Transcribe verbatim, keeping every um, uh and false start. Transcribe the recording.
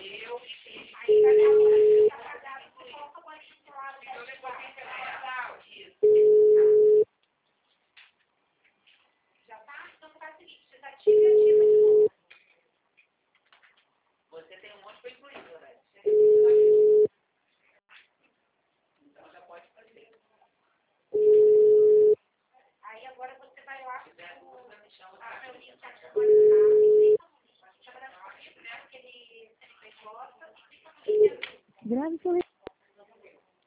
Já tá? Então faz o seguinte, você ativa e ativa de novo. Você tem um monte para incluir, né? Então já pode fazer. Aí agora você vai lá pro... Ah, meu link tá aqui agora, tá? Chama da sua, né? Porque ele sempre gosta. Grave seu